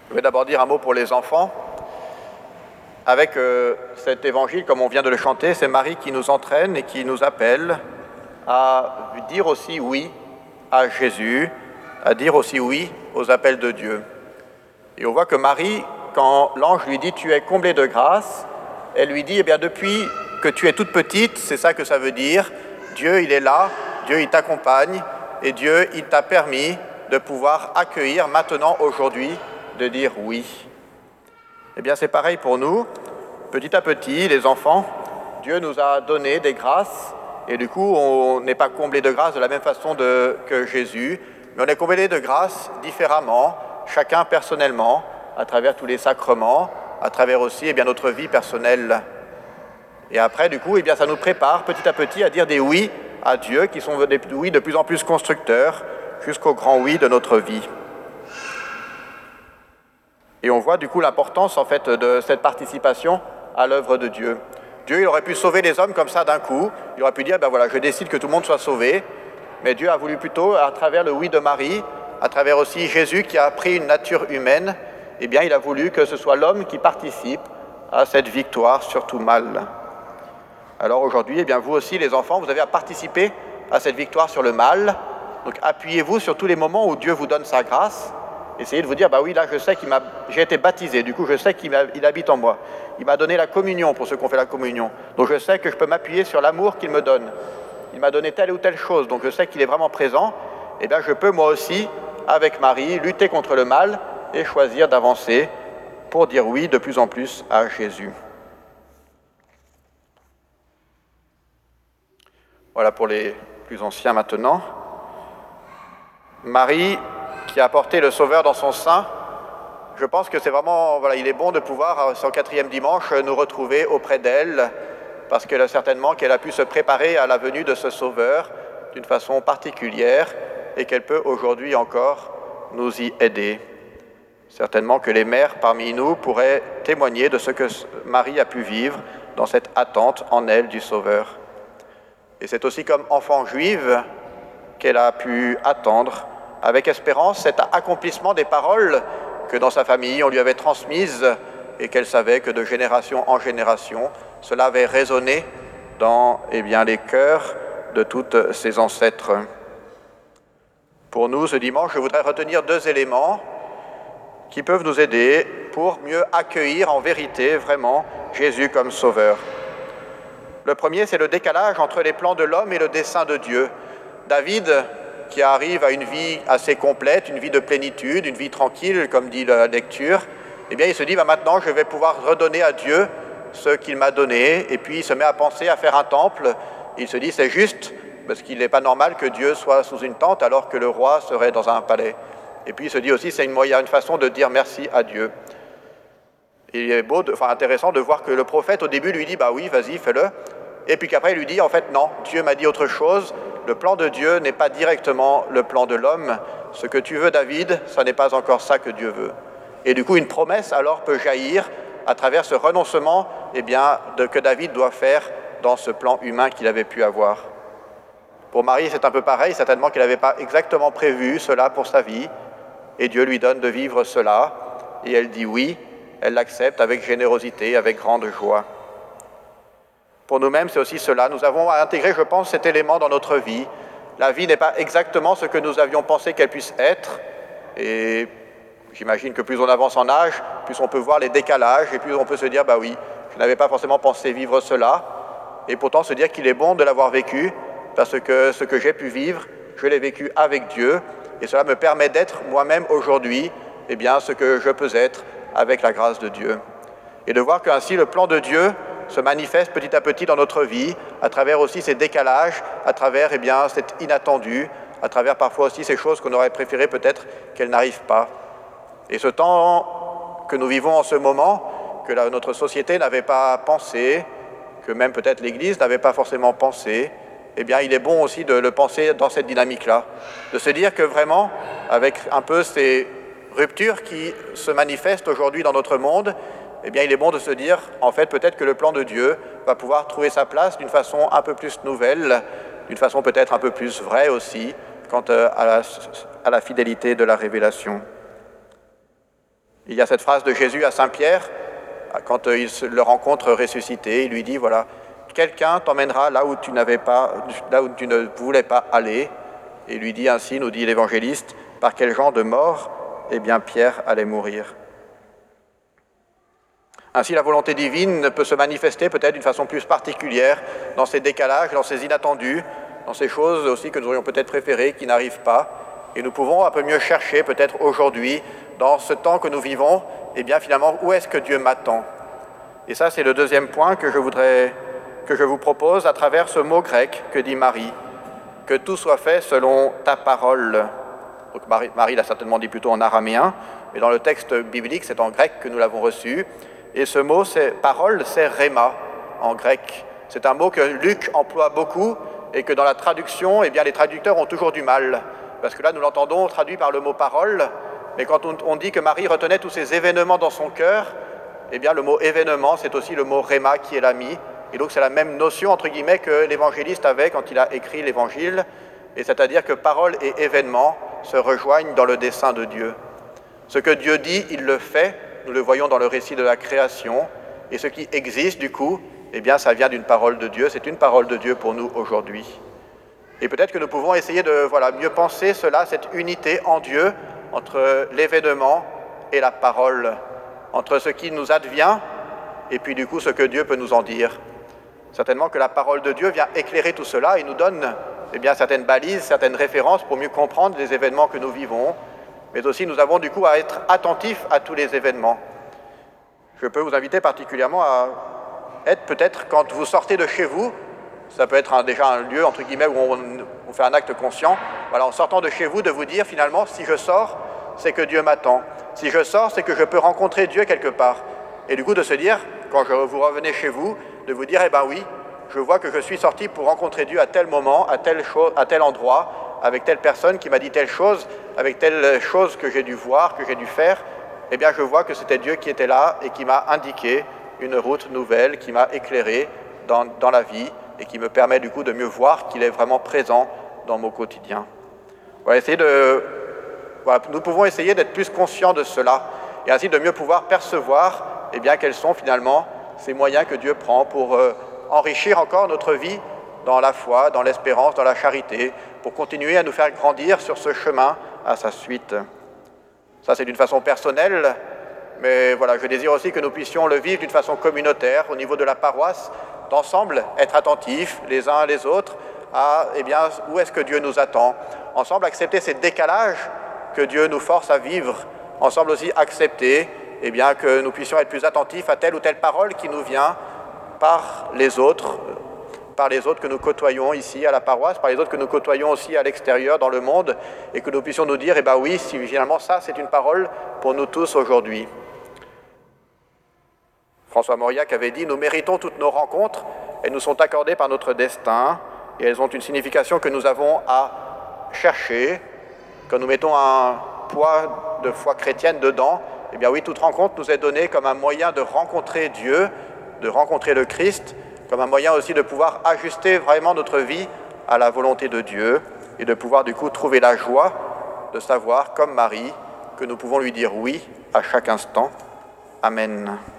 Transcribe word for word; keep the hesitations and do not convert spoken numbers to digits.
Je vais d'abord dire un mot pour les enfants. Avec euh, cet évangile, comme on vient de le chanter, c'est Marie qui nous entraîne et qui nous appelle à dire aussi oui à Jésus, à dire aussi oui aux appels de Dieu. Et on voit que Marie, quand l'ange lui dit « tu es comblée de grâce », elle lui dit « eh bien depuis que tu es toute petite, c'est ça que ça veut dire, Dieu il est là, Dieu il t'accompagne et Dieu il t'a permis de pouvoir accueillir maintenant, aujourd'hui, de dire oui ». Eh bien c'est pareil pour nous, petit à petit, les enfants, Dieu nous a donné des grâces et du coup on n'est pas comblé de grâce de la même façon de, que Jésus, mais on est comblé de grâce différemment, chacun personnellement, à travers tous les sacrements, à travers aussi eh bien, notre vie personnelle. Et après, du coup, eh bien, ça nous prépare petit à petit à dire des oui à Dieu, qui sont des oui de plus en plus constructeurs, jusqu'au grand oui de notre vie. Et on voit du coup l'importance en fait de cette participation à l'œuvre de Dieu. Dieu, il aurait pu sauver les hommes comme ça d'un coup, il aurait pu dire, ben voilà, je décide que tout le monde soit sauvé, mais Dieu a voulu plutôt, à travers le oui de Marie, à travers aussi Jésus qui a pris une nature humaine, eh bien, il a voulu que ce soit l'homme qui participe à cette victoire sur tout mal. Alors aujourd'hui, eh bien, vous aussi, les enfants, vous avez à participer à cette victoire sur le mal. Donc appuyez-vous sur tous les moments où Dieu vous donne sa grâce. Essayez de vous dire, bah oui, là, je sais qu'il m'a, j'ai été baptisé, du coup, je sais qu'il il habite en moi. Il m'a donné la communion pour ceux qui ont fait la communion. Donc je sais que je peux m'appuyer sur l'amour qu'il me donne. Il m'a donné telle ou telle chose, donc je sais qu'il est vraiment présent. Eh bien, je peux moi aussi, avec Marie, lutter contre le mal et choisir d'avancer pour dire oui de plus en plus à Jésus. Voilà pour les plus anciens maintenant. Marie, qui a porté le Sauveur dans son sein, je pense que c'est vraiment, voilà, il est bon de pouvoir, son quatrième dimanche, nous retrouver auprès d'elle, parce que certainement qu'elle a pu se préparer à la venue de ce Sauveur d'une façon particulière et qu'elle peut aujourd'hui encore nous y aider. Certainement que les mères parmi nous pourraient témoigner de ce que Marie a pu vivre dans cette attente en elle du Sauveur. Et c'est aussi comme enfant juive qu'elle a pu attendre avec espérance cet accomplissement des paroles que dans sa famille on lui avait transmises et qu'elle savait que de génération en génération, cela avait résonné dans eh bien, les cœurs de toutes ses ancêtres. Pour nous, ce dimanche, je voudrais retenir deux éléments qui peuvent nous aider pour mieux accueillir en vérité vraiment Jésus comme Sauveur. Le premier, c'est le décalage entre les plans de l'homme et le dessein de Dieu. David, qui arrive à une vie assez complète, une vie de plénitude, une vie tranquille, comme dit la lecture, eh bien il se dit, bah, maintenant je vais pouvoir redonner à Dieu ce qu'il m'a donné, et puis il se met à penser à faire un temple. Il se dit, c'est juste, parce qu'il n'est pas normal que Dieu soit sous une tente alors que le roi serait dans un palais. Et puis il se dit aussi, c'est une, une façon de dire merci à Dieu. Et il est beau, de, enfin intéressant de voir que le prophète au début lui dit, bah oui, vas-y, fais-le. Et puis qu'après il lui dit, en fait non, Dieu m'a dit autre chose. Le plan de Dieu n'est pas directement le plan de l'homme. Ce que tu veux, David, ce n'est pas encore ça que Dieu veut. Et du coup, une promesse alors peut jaillir à travers ce renoncement eh bien, de, que David doit faire dans ce plan humain qu'il avait pu avoir. Pour Marie, c'est un peu pareil, certainement qu'elle n'avait pas exactement prévu cela pour sa vie, et Dieu lui donne de vivre cela, et elle dit oui, elle l'accepte avec générosité, avec grande joie. Pour nous-mêmes, c'est aussi cela. Nous avons à intégrer, je pense, cet élément dans notre vie. La vie n'est pas exactement ce que nous avions pensé qu'elle puisse être. Et j'imagine que plus on avance en âge, plus on peut voir les décalages, et plus on peut se dire, bah oui, je n'avais pas forcément pensé vivre cela. Et pourtant se dire qu'il est bon de l'avoir vécu, parce que ce que j'ai pu vivre, je l'ai vécu avec Dieu. Et cela me permet d'être moi-même aujourd'hui, eh bien, ce que je peux être avec la grâce de Dieu. Et de voir qu'ainsi le plan de Dieu se manifeste petit à petit dans notre vie, à travers aussi ces décalages, à travers eh bien, cet inattendu, à travers parfois aussi ces choses qu'on aurait préféré peut-être qu'elles n'arrivent pas. Et ce temps que nous vivons en ce moment, que la, notre société n'avait pas pensé, que même peut-être l'Église n'avait pas forcément pensé, eh bien il est bon aussi de le penser dans cette dynamique-là, de se dire que vraiment, avec un peu ces ruptures qui se manifestent aujourd'hui dans notre monde, eh bien, il est bon de se dire, en fait, peut-être que le plan de Dieu va pouvoir trouver sa place d'une façon un peu plus nouvelle, d'une façon peut-être un peu plus vraie aussi, quant à la, à la fidélité de la révélation. Il y a cette phrase de Jésus à Saint Pierre, quand il le rencontre ressuscité, il lui dit, voilà, quelqu'un t'emmènera là où tu n'avais pas, là où tu ne voulais pas aller. Et il lui dit ainsi, nous dit l'évangéliste, par quel genre de mort, eh bien Pierre allait mourir. Ainsi, la volonté divine peut se manifester peut-être d'une façon plus particulière dans ces décalages, dans ces inattendus, dans ces choses aussi que nous aurions peut-être préférées, qui n'arrivent pas. Et nous pouvons un peu mieux chercher peut-être aujourd'hui, dans ce temps que nous vivons, eh bien finalement, où est-ce que Dieu m'attend? Et ça, c'est le deuxième point que je voudrais, que je vous propose à travers ce mot grec que dit Marie, que tout soit fait selon ta parole. Donc Marie, Marie l'a certainement dit plutôt en araméen, mais dans le texte biblique, c'est en grec que nous l'avons reçu. Et ce mot, c'est parole, c'est rhéma en grec. C'est un mot que Luc emploie beaucoup et que dans la traduction, eh bien, les traducteurs ont toujours du mal. Parce que là, nous l'entendons traduit par le mot parole, mais quand on, on dit que Marie retenait tous ces événements dans son cœur, eh bien, le mot événement, c'est aussi le mot rhéma qui est là mis. Et donc, c'est la même notion, entre guillemets, que l'évangéliste avait quand il a écrit l'évangile, et c'est-à-dire que parole et événement se rejoignent dans le dessein de Dieu. Ce que Dieu dit, il le fait. Nous le voyons dans le récit de la création. Et ce qui existe, du coup, eh bien, ça vient d'une parole de Dieu. C'est une parole de Dieu pour nous aujourd'hui. Et peut-être que nous pouvons essayer de voilà, mieux penser cela, cette unité en Dieu, entre l'événement et la parole, entre ce qui nous advient et puis du coup ce que Dieu peut nous en dire. Certainement que la parole de Dieu vient éclairer tout cela et nous donne eh bien, certaines balises, certaines références pour mieux comprendre les événements que nous vivons, mais aussi nous avons du coup à être attentifs à tous les événements. Je peux vous inviter particulièrement à être peut-être quand vous sortez de chez vous, ça peut être un, déjà un lieu entre guillemets où on, on fait un acte conscient, voilà, en sortant de chez vous, de vous dire finalement si je sors, c'est que Dieu m'attend. Si je sors, c'est que je peux rencontrer Dieu quelque part. Et du coup de se dire, quand je, vous revenez chez vous, de vous dire, eh bien oui, je vois que je suis sorti pour rencontrer Dieu à tel moment, à tel, chose, à tel endroit, avec telle personne qui m'a dit telle chose, avec telle chose que j'ai dû voir, que j'ai dû faire, eh bien je vois que c'était Dieu qui était là et qui m'a indiqué une route nouvelle, qui m'a éclairé dans, dans la vie et qui me permet du coup de mieux voir qu'il est vraiment présent dans mon quotidien. Voilà, essayer de, voilà, nous pouvons essayer d'être plus conscients de cela et ainsi de mieux pouvoir percevoir eh bien, quels sont finalement ces moyens que Dieu prend pour euh, enrichir encore notre vie dans la foi, dans l'espérance, dans la charité, pour continuer à nous faire grandir sur ce chemin à sa suite. Ça, c'est d'une façon personnelle, mais voilà, je désire aussi que nous puissions le vivre d'une façon communautaire, au niveau de la paroisse, d'ensemble être attentifs les uns les autres à eh bien, où est-ce que Dieu nous attend. Ensemble, accepter ces décalages que Dieu nous force à vivre. Ensemble aussi accepter eh bien, que nous puissions être plus attentifs à telle ou telle parole qui nous vient par les autres, par les autres que nous côtoyons ici à la paroisse, par les autres que nous côtoyons aussi à l'extérieur, dans le monde, et que nous puissions nous dire, eh bien oui, si finalement ça, c'est une parole pour nous tous aujourd'hui. François Mauriac avait dit « Nous méritons toutes nos rencontres, elles nous sont accordées par notre destin, et elles ont une signification que nous avons à chercher. Quand nous mettons un poids de foi chrétienne dedans, eh bien oui, toute rencontre nous est donnée comme un moyen de rencontrer Dieu, de rencontrer le Christ, comme un moyen aussi de pouvoir ajuster vraiment notre vie à la volonté de Dieu, et de pouvoir du coup trouver la joie de savoir, comme Marie, que nous pouvons lui dire oui à chaque instant. Amen.